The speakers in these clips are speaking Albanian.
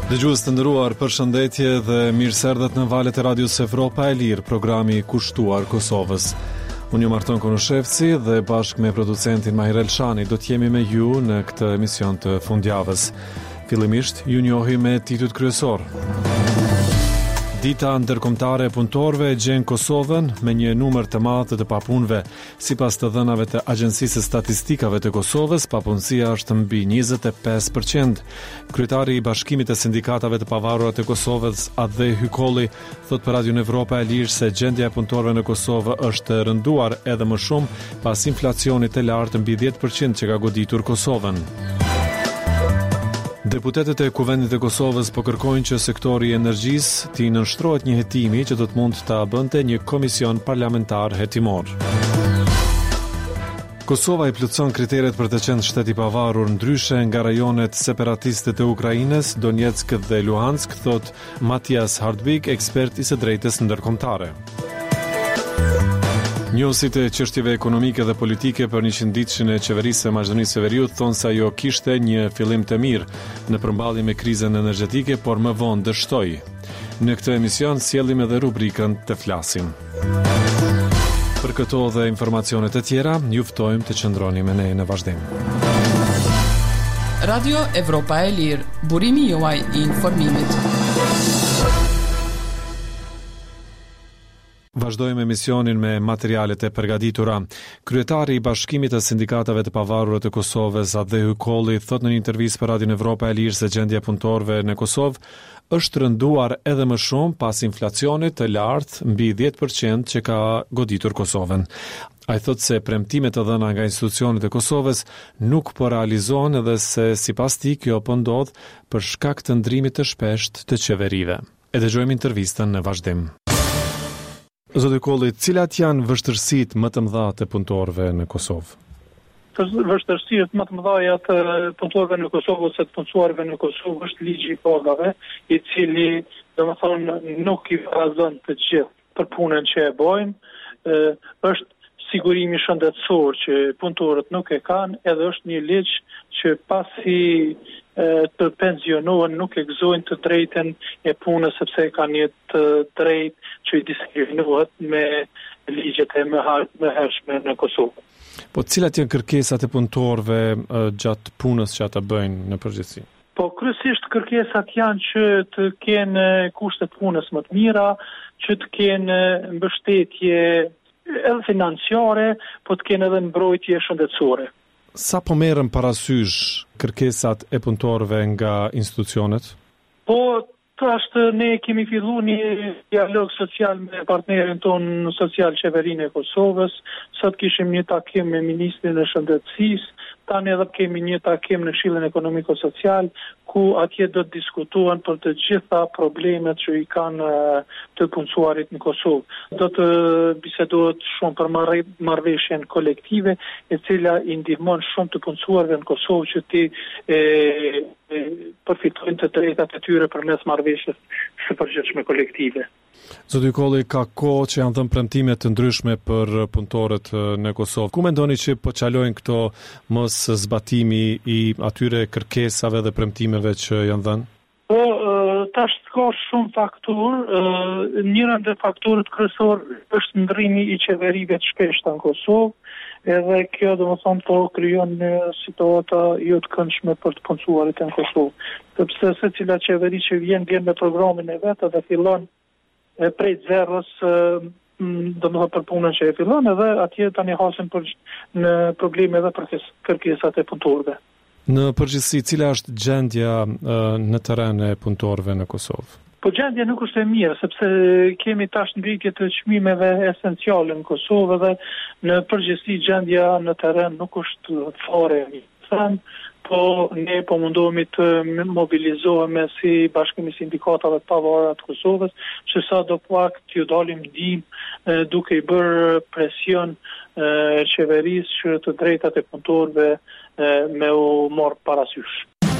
Dëgjues të nderuar, përshëndetje dhe mirëserdhet në valët e Radios Evropa e Lirë, programi i kushtuar Kosovës. Unë jam Arton Konoshevci dhe bashkë me producentin Mahir Elshani do të jemi me ju në këtë emision të fundjavës. Fillimisht ju njohim me titujt kryesor. Dita ndërkombëtare e punëtorëve e gjen Kosovën me një numër të madh të papunëve. Sipas të dhënave të Agjencisë së Statistikave të Kosovës, papunësia është mbi 25%. Kryetari i Bashkimit të Sindikatave të Pavarura të Kosovës, Adhe Hykolli, thot për Radion Evropa e Lirë se gjendja e punëtorëve në Kosovë është rënduar edhe më shumë pas inflacionit të lartë mbi 10% që ka goditur Kosovën. Deputetët e Kuvendit të Kosovës po kërkojnë që sektori i energjisë t'i nënshtrohet një hetimi që do të mund ta bënte një komision parlamentar hetimor. Kosova i plotëson kriteret për të qenë shtet i pavarur, ndryshe nga rajonet separatiste të Ukrainës, Donetsk dhe Luhansk, thot Matias Hardbik, ekspert i së drejtës ndërkombëtare. Njohësit e çështjeve ekonomike dhe politike për 100-ditëshin e qeverisë së Maqedonisë së Veriut thonë se ajo kishte një fillim të mirë në përmbajtje me krizën energjetike, por më vonë dështoi. Në këtë emision sjellim edhe rubrikën Të flasim. Për këto dhe informacione të tjera, ju ftojmë të qëndroni me ne në vazhdim. Radio Evropa e Lirë, burimi juaj i informimit. Vazhdojmë emisionin me materialet e përgatitura. Kryetari i Bashkimit të Sindikatave të Pavarura të Kosovës, Adhe Hykolli, thot në një intervistë për Radion Evropa e Lirë se gjendja e punëtorëve në Kosovë është rënduar edhe më shumë pas inflacionit të lartë mbi 10% që ka goditur Kosovën. Ai thot se premtimet të dhëna nga institucionet e Kosovës nuk po realizohen dhe se sipas tij kjo po ndodh për shkak të ndrimit të shpeshtë të qeverive. E dëgjojmë intervistën në vazhdim. Zoti Hykolli, cilat janë vështirësitë më të mëdha të punëtorëve në Kosovë? Vështirësitë më të mëdha të punëtorëve në Kosovë ose të punësuarve në Kosovë është ligji i pagave, i cili, domethënë, nuk i barazon të gjithë për punën që e bojnë, është sigurimi shëndetësor që punëtorët nuk e kanë, edhe është një ligj që pasi të pensionohen nuk e gëzojnë të drejtën e punës sepse kanë një të drejtë që i diskriminohet me ligjet e mëhershme në Kosovë. Po cilat janë kërkesat e punëtorëve gjatë punës që ata bëjnë në përgjithësi? Po kryesisht kërkesat janë që të kenë kushtet punës më të mira, që të kenë mbështetje edhe financiare, po të kenë edhe mbrojtje shëndetësore. Sa po merren parasysh kërkesat e punëtorëve nga institucionet? Po, ashtë ne kemi filluar një dialog social me partnerin ton social qeverinë e Kosovës. Sot kishim një takim me ministrin e shëndetësisë, tani edhe kemi një takim në Këshillin Ekonomiko-Social, ku atje do të diskutohen për të gjitha problemet që i kanë të punësuarit në Kosovë. Do të bisedohet shumë për marrëveshjen kolektive, e cila i ndihmon shumë të punësuarve në Kosovë që ti përfitojnë të drejtat e tyre përmes marrëveshjes së përgjithshme kolektive. Zoti Hykolli, ka kohë që janë dhënë premtime të ndryshme për punëtorët në Kosovë. Ku mendoni që po çalojnë këto mos zbatimi i atyre kërkesave dhe premtimeve që janë dhënë? Po, tash ka shumë faktorë. Njëra ndër faktorët kryesor është ndrimi i qeverive të shpeshta në Kosovë, edhe kjo domethënë po krijon një situata jo të këndshme për të punësuarit në Kosovë. Sepse secila qeveri që vjen me programin e vet dhe fillon prej zerës, domethënë për punën që e fillon, edhe atje tani hasen në probleme edhe për kërkesat e punëtorëve. Në përgjithësi, cila është gjendja në terren e punëtorëve në Kosovë? Po gjendja nuk është e mirë, sepse kemi tash ngritje të çmimeve esenciale në Kosovë dhe në përgjithësi gjendja në terren nuk është fare e mirë. Po ne po mundohemi të mobilizohemi si Bashkimi i Sindikatave të Pavarura të Kosovës, që sa do pak t'ju dalim ndihmë duke i bërë presion qeverisë që të drejtat e punëtorëve me u marrë parasysh.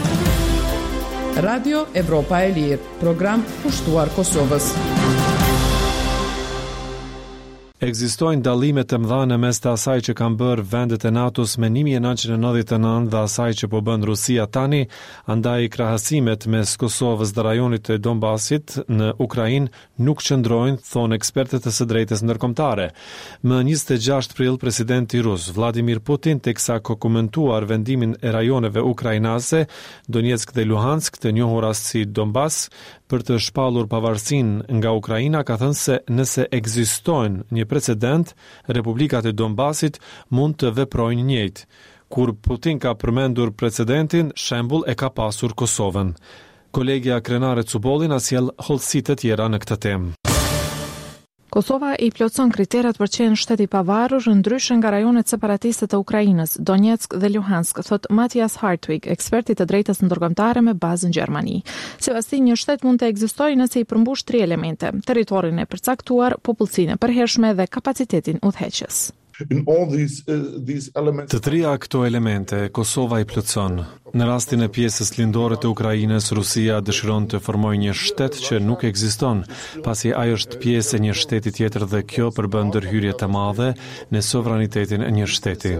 Radio Evropa e Lirë, program kushtuar Kosovës. Ekzistojnë dallime të mëdha në mes të asaj që kanë bërë vendet e NATO-s me 1999 dhe asaj që po bën Rusia tani, andaj krahasimet mes Kosovës dhe rajonit të Donbasit në Ukrainë nuk qëndrojnë, thonë ekspertët e së drejtës ndërkombëtare. Më 26 prill, presidenti rus Vladimir Putin teksa ka komentuar vendimin e rajoneve ukrainase Donetsk dhe Luhansk, të njohura si Donbas, për të shpallur pavarësinë nga Ukraina, ka thënë se nëse ekzistojnë një precedent, Republikat e Donbasit mund të veprojnë njëjtë. Kur Putin ka përmendur precedentin, shembull e ka pasur Kosovën. Kolegja Krenare Cubolli na sjell hollësi të tjera në këtë temë. Kosova i plotson kriteret për qenë shtet i pavarur, ndryshe nga rajonet separatiste të Ukrainës, Donetsk dhe Luhansk, thot Matthias Hartwig, eksperti të drejtës ndërkombëtare me bazë në Gjermani. Sipas tij, një shtet mund të ekzistojë nëse i përmbush 3 elemente: territorin e përcaktuar, popullsinë e përhershme dhe kapacitetin udhëheqës. Të trija këto elemente, Kosova i plotson. Në rastin e pjesës lindore të Ukrainës, Rusia dëshiron të formojë një shtet që nuk ekziston, pasi ai është pjesë e një shteti tjetër dhe kjo përbën ndërhyrje të madhe në sovranitetin e një shteti.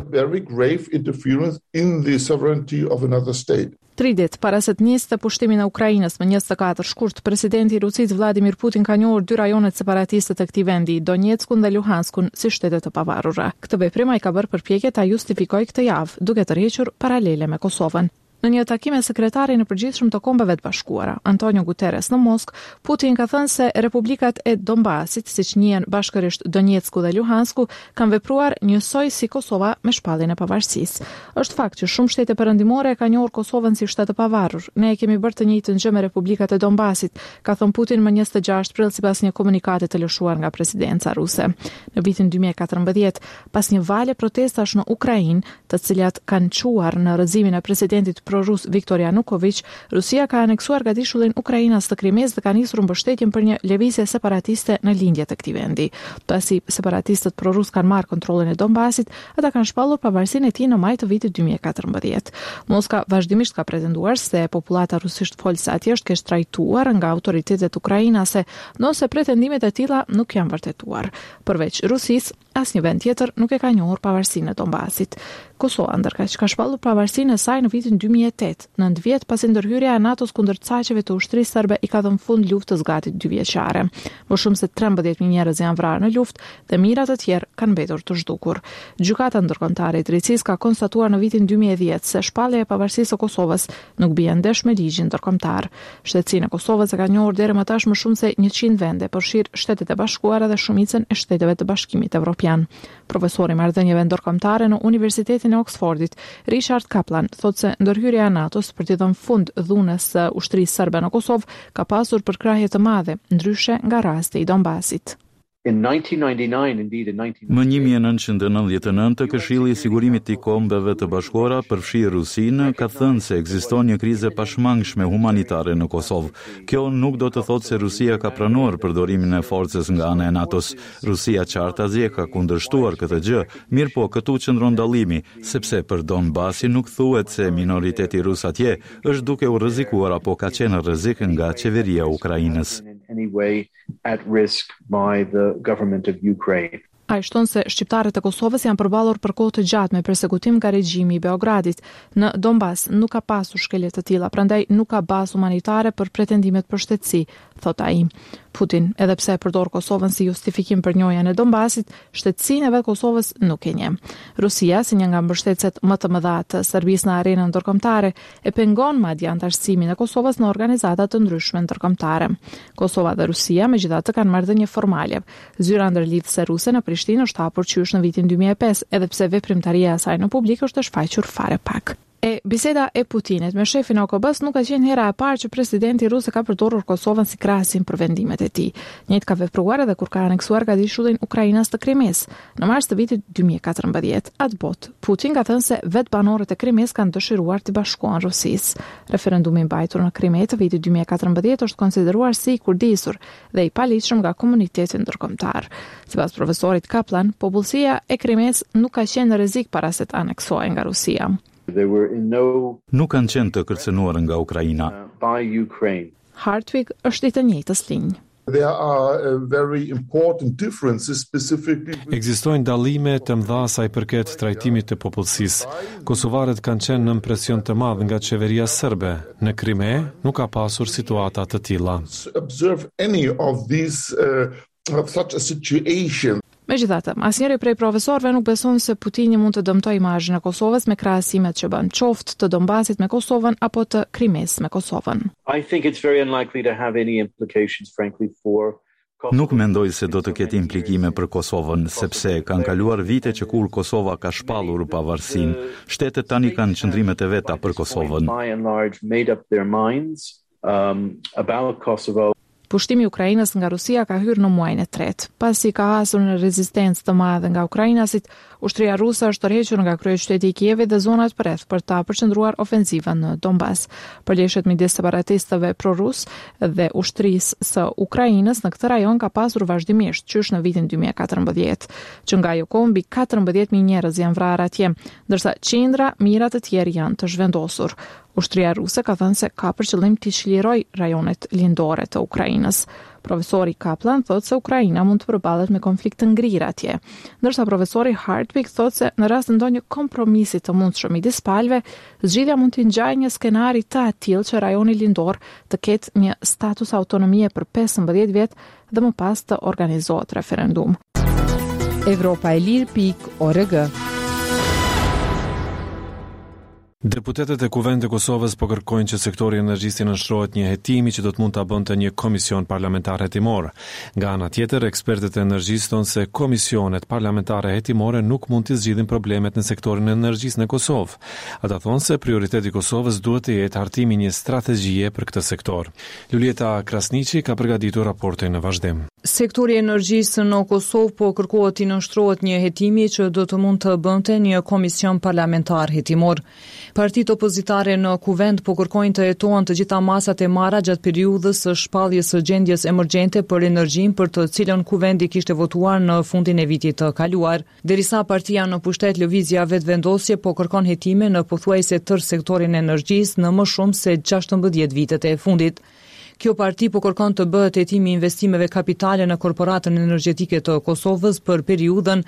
3 ditë para se të nisë pushtimin e Ukrainës më 24 shkurt, presidenti i Rusisë Vladimir Putin ka njohur 2 rajonet separatiste të këtij vendi, Donetskun dhe Luhanskun, si shtete të pavarura. Këtë veprim ai ka bërë përpjekje ta justifikojë këtë javë, duke tërhequr paralele me Kosovën. Në një takim me sekretarin e përgjithshëm të Kombeve të Bashkuara, Antonio Guterres, në Moskë, Putin ka thënë se republikat e Donbasit, siç njihen bashkërisht Donetsku dhe Luhansku, kanë vepruar njësoj si Kosova me shpalljen e pavarësisë. Është fakt që shumë shtete perëndimore kanë njohur Kosovën si shtet të pavarur. Ne e kemi bërë të njëjtën gjë me republikat e Donbasit, ka thënë Putin më 26 prill sipas një komunikati të lëshuar nga presidenca ruse. Në vitin 2014, pas një vale protestash në Ukrainë, të cilat kanë çuar në rrëzimin e presidentit pro-rus Viktor Yanukovych, Rusia ka aneksuar gatishulin Ukrainas të Krimes dhe ka nisur mbështetjen për një lëvizje separatiste në lindje të këtij vendi. Pasi separatistët pro-rus kanë marrë kontrollin e Donbasit, ata kanë shpallur pavarësinë e tij në maj të vitit 2014. Moska vazhdimisht ka pretenduar se popullata rusisht folëse atje është keq trajtuar nga autoritetet ukrainase, ndonse pretendimet e tilla nuk janë vërtetuar. Përveç Rusisë, asnjë vend tjetër nuk e ka njohur pavarësinë e Donbasit. Kosova ndërkaq ka shpallur pavarësinë e saj në vitin 2008, 9 vjet pasi ndërhyrja e NATO-s kundër caqeve të ushtrisë serbe i ka dhënë fund luftës gati 2 vjeçare. Më shumë se 13.000 njerëz janë vrarë në luftë dhe mijëra të tjerë kanë mbetur të zhdukur. Gjykata ndërkombëtare e drejtësisë ka konstatuar në vitin 2010 se shpallja e pavarësisë së Kosovës nuk bie ndesh me ligjin ndërkombëtar. Shtetësinë e Kosovës e ka njohur deri më tash më shumë se 100 vende, përfshir Shtetet e Bashkuara dhe shumicën e shteteve të Bashkimit Evropian. Profesori i marrëdhënieve ndërkombëtare në Universitetin e Oxfordit, Richard Kaplan, thotë se ndërhyrja e NATO-s për të dhënë fund dhunës së ushtrisë serbe në Kosovë ka pasur përkrahje të madhe, ndryshe nga rasti i Donbasit. Më 1999, Këshilli i Sigurimit i Kombeve të Bashkuara, përfshi Rusinë, ka thënë se ekziston një krize pashmangshme humanitare në Kosovë. Kjo nuk do të thotë se Rusia ka pranuar përdorimin e forcës nga ana e NATO-s. Rusia qartazi e ka kundërshtuar këtë gjë, mirë po këtu qëndron dallimi, sepse për Donbasi nuk thuhet se minoriteti rus atje është duke u rrezikuar apo ka qenë rrezik nga qeveria e Ukrainës. At risk by the government of Ukraine. Ai shton se shqiptarët e Kosovës janë përballur për kohë të gjatë me përsekutim nga regjimi i Beogradit. Në Donbas nuk ka pasur shkelje të tilla, prandaj nuk ka bazë humanitare për pretendimet për shtetësi, thot ai. Putin, edhe pse e përdor Kosovën si justifikim për njojën e Donbasit, shtetësinë e vet Kosovës nuk e njeh. Rusia, si një nga mbështetësit më të mëdha të Serbisë në arenën ndërkombëtare, e pengon madje antarësimin e Kosovës në organizata të ndryshme ndërkombëtare. Kosova dhe Rusia megjithatë kanë marrëdhënie formale. Zyra ndërlidhëse ruse në Prishtinë është hapur qysh në vitin 2005, edhe pse veprimtaria e saj në publik është e shfaqur fare pak. Biseda e Putinit me shefin e OKB-s nuk ka qenë hera e parë që presidenti rus ka përdorur Kosovën si krahasim për vendimet e tij. Njëjtë ka vepruar edhe kur ka aneksuar gatishulin Ukrainës të Krimes në mars të vitit 2014. Atë botë, Putin ka thënë se vetë banorët e Krimes kanë dëshiruar të bashkohen Rusisë. Referendumi i mbajtur në Krime të vitit 2014 është konsideruar si i kurdisur dhe i paligjshëm nga komuniteti ndërkombëtar. Sipas profesorit Kaplan, popullsia e Krimes nuk ka qenë në rrezik para se të aneksohej nga Rusia. Nuk kanë qenë të kërcënuar nga Ukraina. Hartwig është i të njëjtës linjë. There are very important differences specifically. Ekzistojnë dallime të mëdha sa i përket trajtimit të popullsisë. Kosovarët kanë qenë në presion të madh nga qeveria serbe. Në Krime nuk ka pasur situata të tilla. Observe any of these such a situation. Megjithatë, asnjëri prej profesorëve nuk beson se Putini mund të dëmtojë imazhin e Kosovës me krahasimet që bën, qoftë të Donbasit me Kosovën apo të Krimes me Kosovën. I think it's very unlikely to have any implications, frankly, for Nuk mendoj se do të ketë implikime për Kosovën, sepse kanë kaluar vite që kur Kosova ka shpallur pavarësinë, shtetet tani kanë qëndrimet e veta për Kosovën. By and large made up their minds about Kosovo. Pushtimi i Ukrainës nga Rusia ka hyrë në muajin e tretë. Pasi ka hasur në rezistencë të madhe nga ukrainasit, ushtria ruse është tërhequr nga kryeqyteti i Kievit dhe zonat përreth për ta përqendruar ofensivën në Donbas. Përleshjet midis separatistëve prorus dhe ushtrisë së Ukrainës në këtë rajon ka pasur vazhdimisht qysh në vitin 2014, që nga ajo kohë mbi 14.000 njerëz janë vrarë atje, ndërsa qindra mijëra të tjerë janë të zhvendosur. Ushtria ruse ka thënë se ka për qëllim të çlirojë rajonet lindore të Ukrainës. Profesori Kaplan thotë se Ukraina mund të përballet me konflikt të ngrirë atje, ndërsa profesori Hartwig thotë se në rast të ndonjë kompromisi të mundshëm midis palëve, zgjidhja mund të ngjajë një skenari të atill që rajoni lindor të ketë një status autonomie për 15 vjet dhe më pas të organizohet referendum. Evropaelir.org. Deputetët e Kuvendit të Kosovës po kërkojnë që sektori i energjisë të nënshtrohet një hetimi që do të mund ta bënte një komision parlamentar hetimor. Nga ana tjetër, ekspertët e energjisë thonë se komisionet parlamentare hetimore nuk mund të zgjidhin problemet në sektorin e energjisë në Kosovë. Ata thonë se prioriteti i Kosovës duhet të jetë hartimi një strategjie për këtë sektor. Lulieta Krasniqi ka përgatitur raportin në vazhdim. Sektori i energjisë në Kosovë po kërkohet të nënshtrohet një hetimi që do të mund të bënte një komision parlamentar hetimor. Partitë opozitare në Kuvend po kërkojnë të hetohen të gjitha masat e marra gjatë periudhës së shpalljes së gjendjes emergjente për energjinë për të cilën Kuvendi kishte votuar në fundin e vitit të kaluar. Derisa partia në pushtet Lëvizja Vetëvendosje po kërkon hetime në pothuajse tërë sektorin e energjisë në më shumë se 16 vitet e fundit. Kjo parti po kërkon të bëhet hetimi i investimeve kapitale në korporatën energjetike të Kosovës për periudhën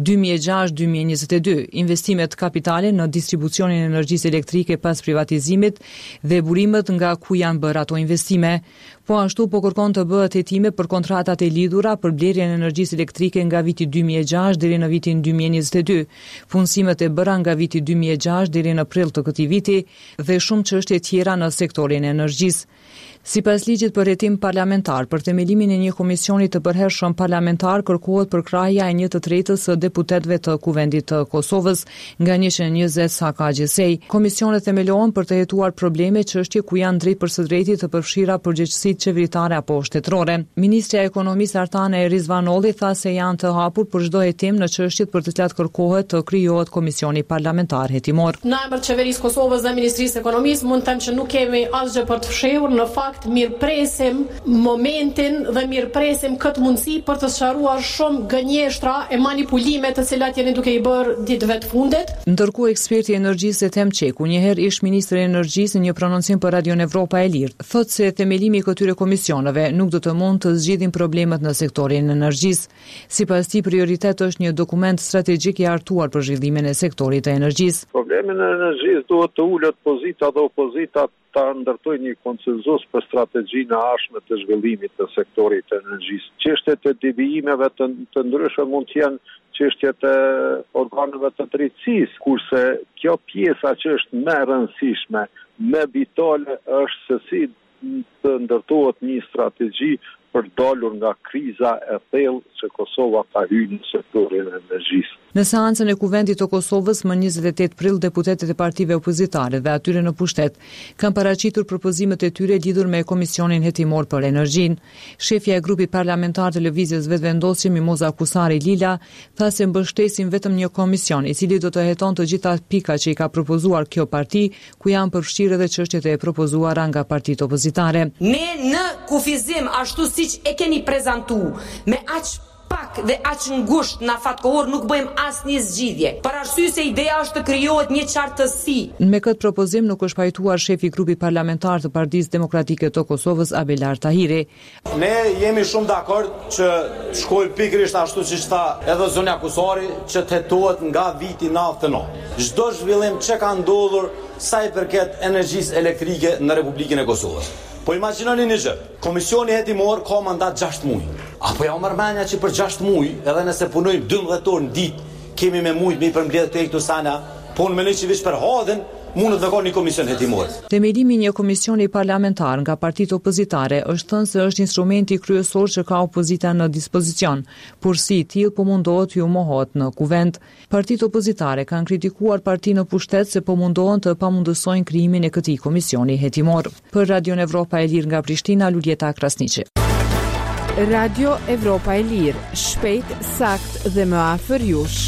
2006-2022, investimet kapitale në distribucionin e energjisë elektrike pas privatizimit dhe burimet nga ku janë bërë ato investime. Po ashtu po kërkon të bëhet hetime për kontratat e lidhura për blerjen e energjisë elektrike nga viti 2006 deri në vitin 2022, punësimet e bëra nga viti 2006 deri në prill të këtij viti dhe shumë çështje tjera në sektorin e energjisë. Sipas ligjit për hetim parlamentar, për themelimin e një komisioni të përhershëm parlamentar kërkohet përkrahja e 1/3 së deputetëve të Kuvendit të Kosovës nga 120 sa ka gjësej. Komisionet themelohen për të hetuar probleme çështje ku janë drejt për së drejti të përfshira përgjegjësitë qeveritare apo shtetërore. Ministrja e Ekonomisë Artane Rizvanolli tha se janë të hapur për çdo hetim në çështjet për të cilat kërkohet të krijohet komisioni parlamentar hetimor. Në emër të Qeverisë Kosovës dhe Ministrisë e Ekonomisë mund të them që nuk kemi asgjë për të fshehur, në fakt mirëpresim momentin dhe mirëpresim këtë mundësi për të sqaruar shumë gënjeshtra e manipulime të cilat jeni duke i bërë ditëve të fundit. Ndërkohë eksperti i energjisë Ethem Çeku, njëherë ish ministri i energjisë, në një prononcim për Radion Evropa e Lirë, thotë se themelimi i këtyre komisioneve nuk do të mund të zgjidhin problemet në sektorin e energjisë. Sipas tij, prioritet është një dokument strategjik i hartuar për zhvillimin e sektorit të energjisë. Problemin e energjisë duhet të ulet pozita dhe opozita ta ndërtoj një konsenzus për strategjinë e ardhshme të zhvillimit të sektorit të energjisë. Çështjet e devijimeve të ndryshme mund të jenë çështjet e organeve të drejtësisë, kurse kjo pjesa që është më e rëndësishme, më vitale është se si të ndërtohet një strategji për dalur nga kriza e thellë që Kosova ka hyrë në sektorin e energjisë. Në seancën e Kuvendit të Kosovës më 28 prill, deputetët e partive opozitare dhe atyre në pushtet kanë paraqitur propozimet e tyre lidhur me komisionin hetimor për energjinë. Shefja e grupit parlamentar të Lëvizjes Vetëvendosje, Mimoza Kusari Lila, tha se mbështesin vetëm një komision i cili do të heton të gjitha pikat që i ka propozuar kjo parti, ku janë përfshirë edhe çështjet e propozuara nga partitë opozitare. Ne në kufizim ashtu siç e keni prezantuar, me aq pak pak dhe aq ngushtë në fatkohor nuk bëjmë asnjë zgjidhje. Për arsye se ideja është të krijohet një qartësi. Me këtë propozim nuk është pajtuar shefi i grupit parlamentar të Partisë Demokratike të Kosovës Abelar Tahiri. Ne jemi shumë dakord që shkojë pikërisht ashtu siç tha edhe zonja Kusari, që të hetohet nga viti 99. Çdo zhvillim që ka ndodhur sa i përket energjisë elektrike në Republikën e Kosovës. Po imagjinoni një gjë, komisioni hetimor ka mandat 6 muaj. Apo ja u marrmania që për 6 muaj, edhe nëse punojmë 12 orë në ditë, kemi me mujt me i përmbledh të këto sana, po në mendoj që veç për hadhen mundet të ka një komision hetimor. Themelimi një komisioni parlamentar nga partitë opozitare është thënë se është instrumenti kryesor që ka opozita në dispozicion, por si i tillë po mundohet ju mohohet në kuvent. Partitë opozitare kanë kritikuar partinë në pushtet se po mundohen të pamundësojnë krijimin e këtij komisioni hetimor. Për Radio Evropa e Lirë nga Prishtina, Luljeta Krasniqi. Radio Evropa e Lirë, shpejt, sakt dhe më afër jush.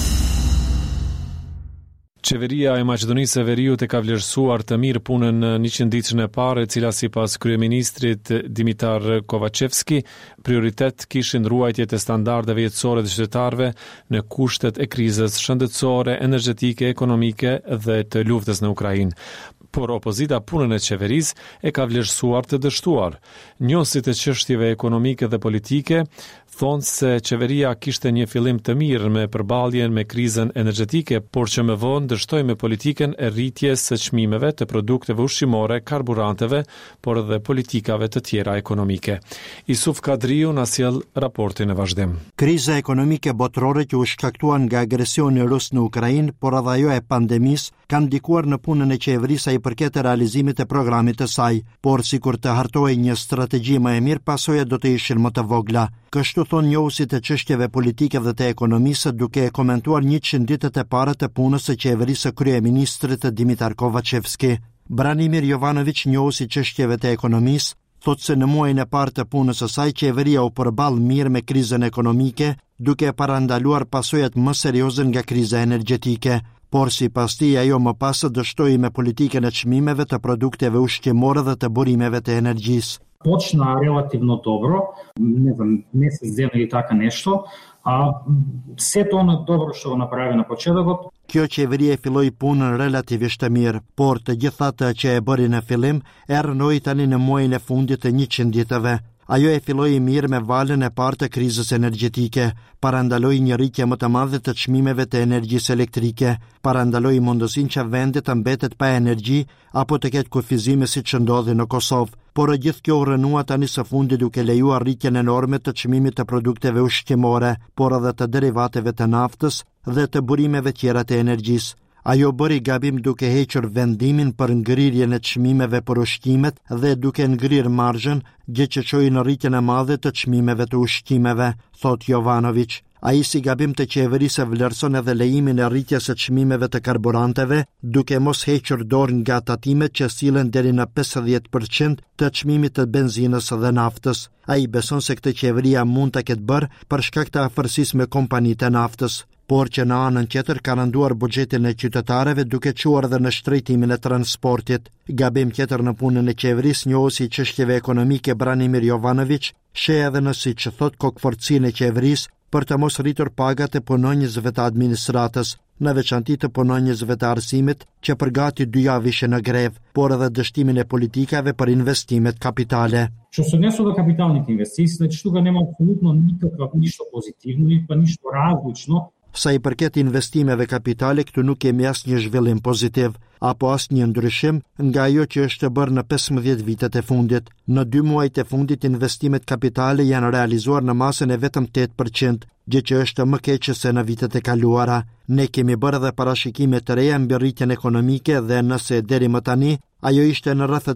Qeveria e Maqedonisë së Veriut e ka vlerësuar të mirë punën në 100 ditën e parë, e cila sipas kryeministrit Dimitar Kovacevski, prioritet kishin ruajtjet e standardeve jetësore të qytetarëve në kushtet e krizës shëndetësore, energjetike, ekonomike dhe të luftës në Ukrainë. Por opozita punën e qeverisë e ka vlerësuar të dështuar. Njohësit e çështjeve ekonomike dhe politike thonë se qeveria kishte një fillim të mirë me përballjen me krizën energjetike, por që më vonë dështoi me politikën e rritjes së çmimeve të produkteve ushqimore, karburanteve, por edhe politikave të tjera ekonomike. Isuf Kadriu na sjell raportin e vazhdim. Kriza ekonomike botërore që u shkaktuan nga agresioni rus në Ukrainë, por edhe ajo e pandemisë, kanë ndikuar në punën e qeverisë sa i përket e realizimit të programit të saj, por sikur të hartojë një strategji më e mirë, pasojat do të ishin më të vogla. Kështu thonë njohuesit e çështjeve politike dhe të ekonomisë, duke e komentuar 100 ditët e para të punës së qeverisë së kryeministrit Dimitar Kovacevski. Branimir Jovanović, njohues i çështjeve të ekonomisë, thotë se në muajin e parë të punës së saj qeveria u përball mirë me krizën ekonomike, duke parandaluar pasojat më serioze nga kriza energjetike. Por sipas tij ajo më pas dështoi me politikën e çmimeve të produkteve ushqimore dhe të burimeve të energjisë. Почна релативно добро, не знам, месец дена или така нешто, а сето оно добро што го направи на почетокот. Kjo qeveri e filloi punën relativisht të mirë, por të gjitha ato që e bëri në fillim e rënoi tani në muajin e fundit të 100 ditëve. Ajo e filloi mirë me valën e parë të krizës energjetike, parandaloi një rritje më të madhe të çmimeve të energjisë elektrike, parandaloi mundësinë që vendi të mbetet pa energji apo të ketë kufizime siç ndodhi në Kosovë. Por gjithë kjo u rënua tani së fundi duke lejuar rritjen enorme të çmimit të produkteve ushqimore, por edhe të derivateve të naftës dhe të burimeve tjera të energjisë. Ajo bëri gabim duke hequr vendimin për ngrirjen e çmimeve për ushqimet dhe duke ngrirë marzhën, gjë që çoi në rritjen e madhe të çmimeve të ushqimeve, thot Jovanović. Ai si gabim të qeverisë vlerëson edhe lejimin e rritjes së çmimeve të karburanteve, duke mos hequr dorë nga tatimet që sillen deri në 50% të çmimit të benzinës dhe naftës. Ai beson se këtë qeveria mund ta ketë bërë për shkak të afërsisë me kompanitë e naftës, por që në anën tjetër ka rënduar buxhetin e qytetarëve duke çuar edhe në shtrejtimin e transportit. Gabim tjetër në punën e qeverisë, njohuesi i çështjeve ekonomike Branimir Jovanović sheh edhe në siç thot kokforcinë e qeverisë për të mos rritur pagat e punonjësve të administratës, në veçanti të punonjësve të arsimit që për gati 2 javë ishin në grevë, por edhe dështimin e politikave për investimet kapitale. Што се однесува до капиталните инвестиции, значи тука нема апсолутно ништо позитивно и па ништо различно. Sa i përket investimeve kapitale, këtu nuk kemi asnjë zhvillim pozitiv, apo asnjë ndryshim nga ajo që është bërë në 15 vitet e fundit. Në 2 muajt e fundit, investimet kapitale janë realizuar në masën e vetëm 8%, gjë që është më keqe se në vitet e kaluara. Ne kemi bërë edhe parashikime të reja mbi rritjen ekonomike dhe nëse deri më tani ajo ishte në rreth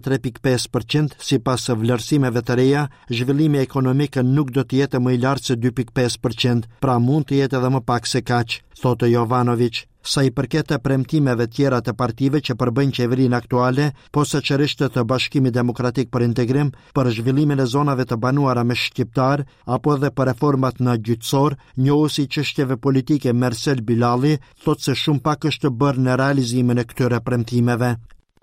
3.5%, sipas vlerësimeve të reja, zhvillimi ekonomik nuk do të jetë më i lartë se 2.5%, pra mund të jetë edhe më pak se kaq, thotë Jovanović. Sa i përket të premtimeve tjera të partive që përbëjnë qeverinë aktuale, posaçërisht të Bashkimit Demokratik për Integrim, për zhvillimin e zonave të banuara me shqiptar, apo edhe për reformat në gjyqësor, njohuesi i çështjeve politike Mersel Bilali thotë se shumë pak është bërë në realizimin e këtyre premtimeve.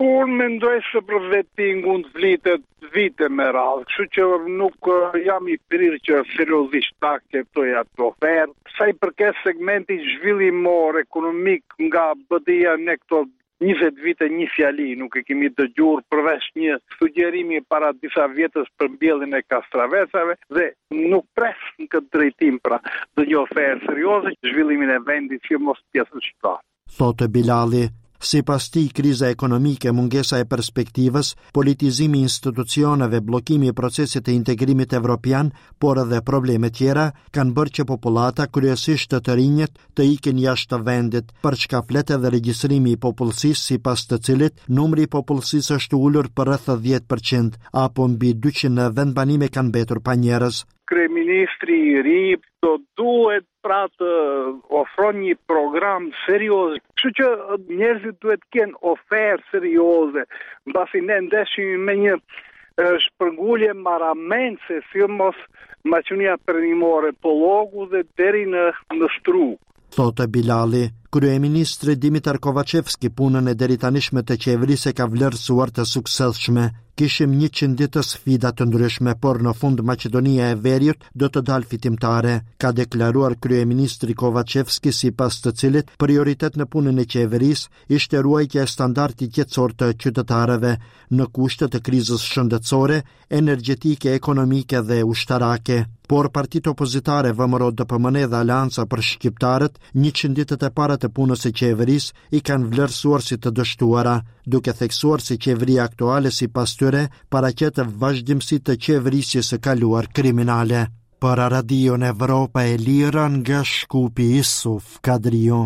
Unë mendoj se për vettingun flitet vite me radhë, kështu që nuk jam i prirë që seriozisht ta akceptoj atë ofertë. Sa i përket segmentit zhvillimor ekonomik nga BDI në këto 20 vite një fjali nuk e kemi dëgjuar përveç një sugjerimi para disa vjetës për mbjelljen e kastravecave dhe nuk pres në këtë drejtim pra dhe një ofertë serioze zhvillimin e vendit që mos pjesën shqiptare. Thotë Bilali. Sipas tij, kriza ekonomike, mungesa e perspektivës, politizimi i institucioneve, bllokimi i procesit të integrimit evropian, por edhe probleme tjera, kanë bërë që populata, kryesisht të rinjët, të ikin jashtë të vendit, për çka flet edhe regjistrimi i popullsisë, sipas të cilit numri i popullsisë është ulur për rreth 10%, apo mbi 200 vendbanime kanë mbetur pa njerëz. Kryeministri i ri do duhet pra të ofron një program serioz. Kështu që njerëzit duhet kenë ofertë serioze, mbasi ne ndeshim me një shpërngulje maramense, si mos maqënia perëndimore Pollogu dhe deri në Stru. Thotë Bilali. Kryeministri Dimitar Kovacevski punën e deritanishme të qeverisë ka vlerësuar të suksesshme. Kishim 100 ditë sfida të ndryshme, por në fund Maqedonia e Veriut do të dalë fitimtare, ka deklaruar kryeministri Kovacevski, sipas të cilit prioritet në punën e qeverisë ishte ruajtja e standardit jetësor të qytetarëve në kushte të krizës shëndetësore, energjetike, ekonomike dhe ushtarake. Por partitë opozitare VMRO, DPMN dhe Alianca për shqiptarët, 100 ditët e para të punës së qeverisë i kanë vlerësuar si të dështuara, duke theksuar se qeveria aktuale sipas tyre paraqet vazhdimsi të qeverisjes së kaluar kriminale. Për Radion Evropa e Lira nga Shkupi, Isuf Kadrio.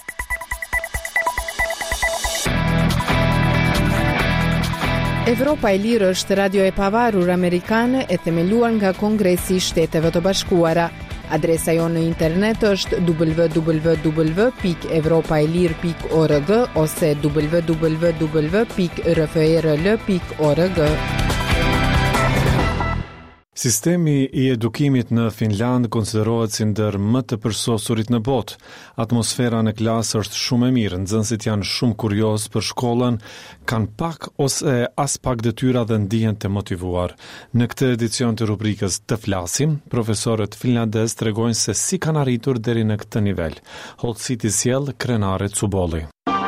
Evropa e Lirë është radio e pavarur amerikane e themeluar nga Kongresi i Shteteve të Bashkuara. Adresa jonë në internet është www.evropaelir.org ose www.rfrl.org. Sistemi i edukimit në Finland konsiderohet si ndër më të përsosurit në botë. Atmosfera në klasë është shumë e mirë, nxënësit janë shumë kurioz për shkollën, kanë pak ose as pak detyra dhe ndihen të motivuar. Në këtë edicion të rubrikës Të flasim, profesorët finlandez tregojnë se si kanë arritur deri në këtë nivel. Hollësit i sjell Krenare Cubolli.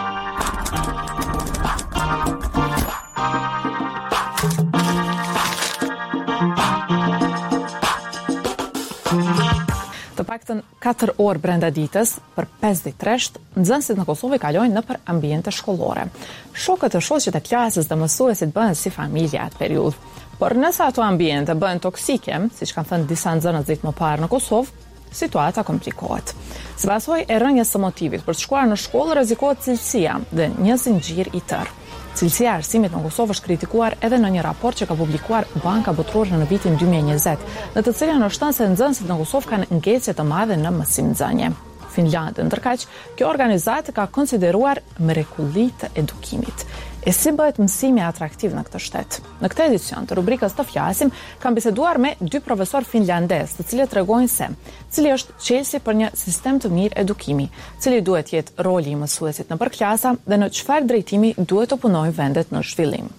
Të paktën 4 orë brenda ditës, për 5 ditë rresht, nxënësit në Kosovë kalojnë nëpër ambiente shkollore. Shokët e shoqjet e klasës dhe mësuesit bëhen si familje atë periudhë. Por nëse ato ambiente bëhen toksike, siç kanë thënë disa nxënës ditë më parë në Kosovë, situata komplikohet. Sipas e rënjes së motivit për të shkuar në shkollë rrezikohet cilësia dhe një zinxhir i tërë. Cilësia e arsimit në Kosovë është kritikuar edhe në një raport që ka publikuar Banka Botërore në vitin 2020, në të cilën është thënë se nxënësit në Kosovë kanë ngecje të madhe në mësim-nxënje. Finlandë, ndërkaq, kjo organizatë ka konsideruar mrekulli të edukimit. E si bëhet mësimi atraktiv në këtë shtet? Në këtë edicion të rubrikës Të flasim, kam biseduar me 2 profesor finlandez, të cilët tregojnë se cili është çelësi për një sistem të mirë edukimi, cili duhet jetë roli i mësuesit nëpër klasa dhe në çfarë drejtimi duhet të punojnë vendet në zhvillim.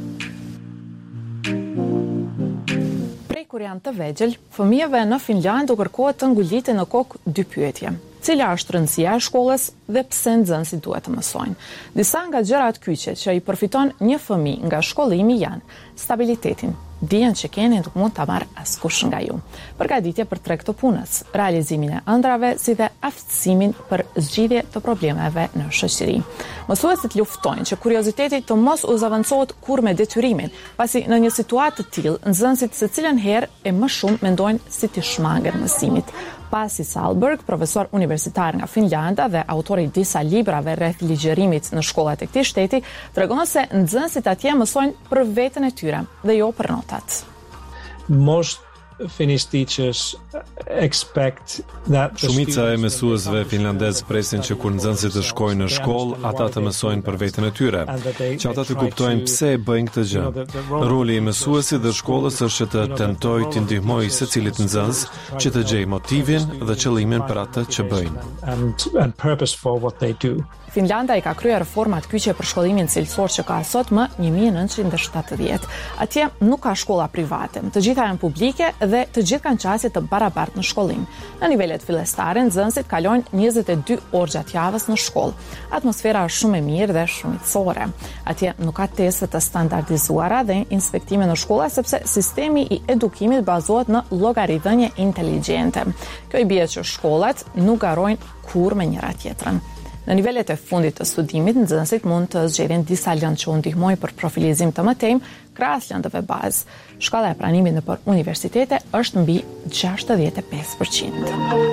Prej kur janë të vegjël, fëmijëve në Finland u kërkohet të nguliten në kokë 2 pyetje. Cila është rëndësia e shkollës dhe pse nxënësit duhet të mësojnë. Disa nga gjërat kyçe që i përfiton një fëmijë nga shkollimi janë stabilitetin, dijen që keni nuk mund ta marrë askush nga ju, përgatitje për treg të punës, realizimin e ëndrave si dhe aftësimin për zgjidhje të problemeve në shoqëri. Mësuesit luftojnë që kurioziteti të mos u zavancohet kurrë me detyrimin, pasi në një situatë të tillë nxënësit secilën herë e më shumë mendojnë si të shmangen mësimit. Pasi Salberg, profesor universitar nga Finlanda dhe autori disa librave rreth ligjërimit në shkollat e këtij shteti, tregon se nxënësit atje mësojnë për veten e tyre dhe jo për notat. Most Finnish teachers expect that Shumica e mësuesve finlandez presin që kur nxënësit të shkojnë në shkollë, ata të mësojnë për veten e tyre, që ata të kuptojnë pse e bëjnë këtë gjë. Roli i mësuesit dhe shkollës është që të tentojë të ndihmojë secilit nxënës që të gjejë motivin dhe qëllimin për atë që bëjnë. And purpose for what they do. Finlanda i ka kryer reformat kyçe për shkollimin cilësor që ka sot më 1970. Atje nuk ka shkolla private, të gjitha janë publike dhe të gjithë kanë qasje të barabartë në shkollim. Në nivelet fillestare, nxënësit kalojnë 22 orë gjatë javës në shkollë. Atmosfera është shumë e mirë dhe shumicësore. Atje nuk ka teste të standardizuara dhe inspektime në shkolla sepse sistemi i edukimit bazohet në llogaridhënie inteligjente. Kjo i bie që shkollat nuk garojnë kurrë me njëra tjetrën. Në nivelet e fundit të studimit, nxënësit mund të zgjedhin disa lëndë që u ndihmojnë për profilizim të mëtejmë krahas lëndëve bazë. Shkalla e pranimit nëpër universitete është mbi 65%.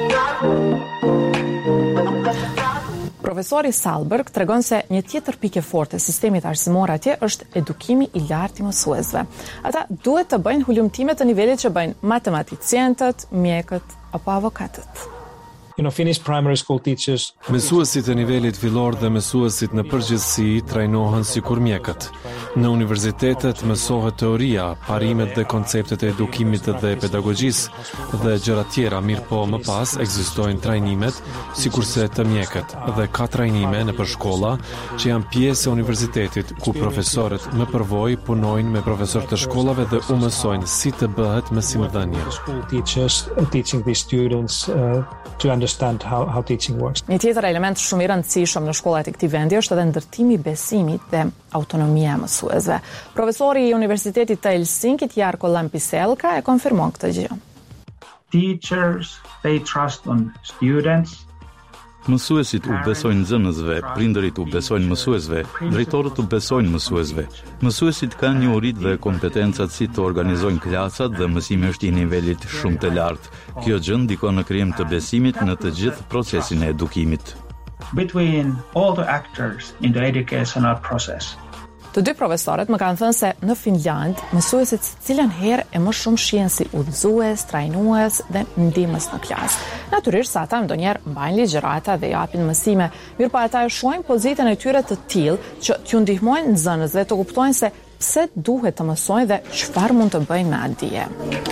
Profesori Salberg tregon se një tjetër pikë e fortë e sistemit arsimor atje është edukimi i lartë i mësuesve. Ata duhet të bëjnë hulumtime të nivelit që bëjnë matematicentët, mjekët apo avokatët. Finnish primary school teachers. Mësuesit e nivelit fillor dhe mësuesit në përgjithësi trajnohen sikur mjekët. Në universitetet mësohet teoria, parimet dhe konceptet e edukimit dhe pedagogjisë dhe gjëra tjera, mirë po më pas ekzistojnë trajnimet sikurse të mjekët dhe ka trajnime në përshkolla që janë pjesë e universitetit ku profesorët më përvojë punojnë me profesorë të shkollave dhe u mësojnë si të bëhet mësimdhënie. School teachers teaching these students to understand how teaching works. Një tjetër element shumë i rëndësishëm në shkollat e këtij vendi është edhe ndërtimi i besimit dhe autonomia e mësuesve. Profesori i Universitetit të Helsinkit, Jarko Lampiselka, e konfirmon këtë gjë. Teachers, they trust on students. Mësuesit u besojnë nxënësve, prindërit u besojnë mësuesve, drejtorët u besojnë mësuesve. Mësuesit kanë një uritë dhe kompetencat si të organizojnë klasat dhe mësimi është i nivelit shumë të lartë. Kjo gjë ndikon në krijim të besimit në të gjithë procesin e edukimit. Between all the actors in the educational process. Të dy profesorët më kanë thënë se në Finland mësuesit cilën herë e më shumë shihen si udhëzues, trajnues dhe ndihmës në klasë. Natyrisht sa ata ndonjëherë mbajnë ligjërata dhe japin mësime, mirëpo ata e shohin pozitën e tyre të tillë që t'ju ndihmojnë nxënësve të kuptojnë se pse duhet të mësojnë dhe çfarë mund të bëjnë me atë dije.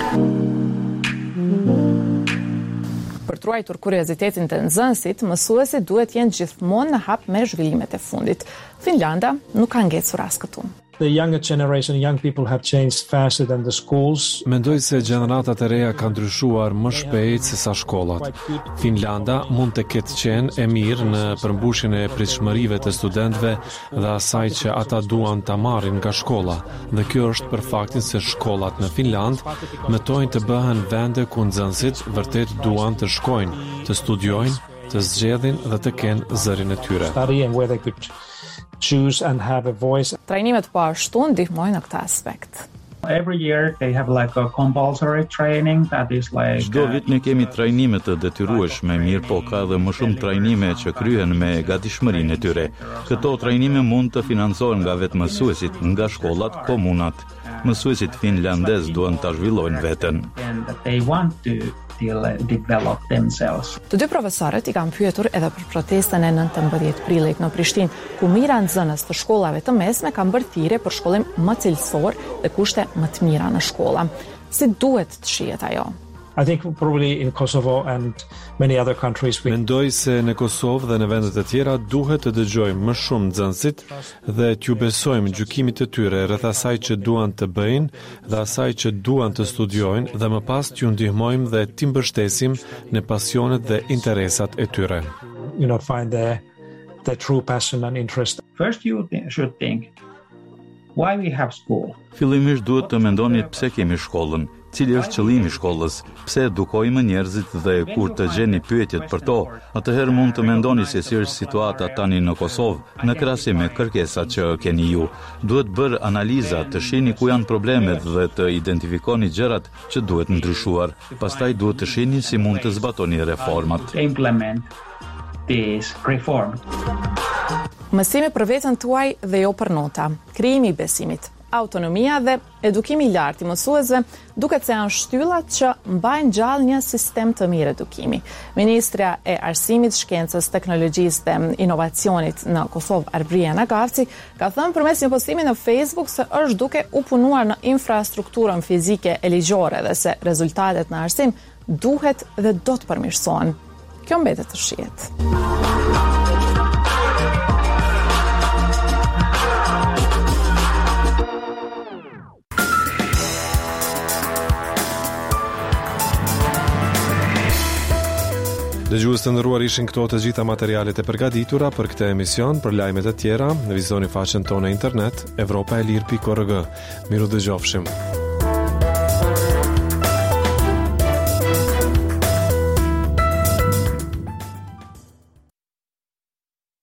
Për të ruajtur kuriozitetin të nxënësit, mësuesit duhet jenë gjithmonë në hap me zhvillimet e fundit. Finlanda nuk ka ngecur as këtu. The younger generation, young people have changed faster than the schools. Mendoj se gjeneratat e reja kanë ndryshuar më shpejt se sa shkollat. Finlanda mund të ketë qenë e mirë në përmbushjen e pritshmërive të studentëve dhe asaj që ata duan ta marrin nga shkolla. Dhe kjo është për faktin se shkollat në Finland mëtojnë të bëhen vende ku nxënësit vërtet duan të shkojnë, të studiojnë, të zgjedhin dhe të kenë zërin e tyre. Choose and have a voice. Trajnimet po ashtu ndihmojnë në këtë aspekt. Every year they have like a compulsory training that is like Çdo vit ne kemi trajnime të detyrueshme, mirë po ka dhe më shumë trajnime që kryhen me gatishmërinë e tyre. Këto trajnime mund të financohen nga vetë mësuesit, nga shkollat, komunat. Mësuesit finlandez duan ta zhvillojnë veten. They want to develop themselves. Të dy profesorët i kanë pyetur edhe për protestën e 19 prillit në Prishtinë, ku mijëra nxënës të shkollave të mesme kanë bërë thirrje për shkollim më cilësor dhe kushte më të mira në shkolla. Si duhet të shihet ajo? I think probably in Kosovo and many other countries Mendoj se në Kosovë dhe në vendet e tjera duhet të dëgjojmë më shumë nxënësit dhe t'ju besojmë gjykimit të tyre rreth asaj që duan të bëjnë dhe asaj që duan të studiojnë dhe më pas t'ju ndihmojmë dhe t'i mbështesim në pasionet dhe interesat e tyre. Find their true passion and interest. First you should think why we have school. Fillimisht duhet të mendoni pse kemi shkollën. Cili është qëllimi i shkollës, pse edukojmë njerëzit dhe kur të gjeni pyetjet për to, atëherë mund të mendoni se si është situata tani në Kosovë në krahasim me kërkesat që keni ju. Duhet bërë analiza, të shihni ku janë problemet dhe të identifikoni gjërat që duhet ndryshuar. Pastaj duhet të shihni si mund të zbatoni reformat. Implement this reform. Mësimi për veten tuaj dhe jo për nota. Krijimi i besimit. autonomia dhe edukimi i lartë i mësuesve, duket se janë shtyllat që mbajnë gjallë një sistem të mirë edukimi. Ministrja e Arsimit, Shkencës, Teknologjisë dhe Inovacionit në Kosovë, Arbrija Nagavci, ka thënë përmes një postimi në Facebook se është duke u punuar në infrastrukturën fizike e ligjore dhe se rezultatet në arsim duhet dhe do të përmirësohen. Kjo mbetet të shihet. Dëgjues të nderuar, ishin këto të gjitha materialet e përgatitura për këtë emision. Për lajmet e tjera, vizitoni faqen tonë në internet evropaelir.org. Miru dëgjofshim.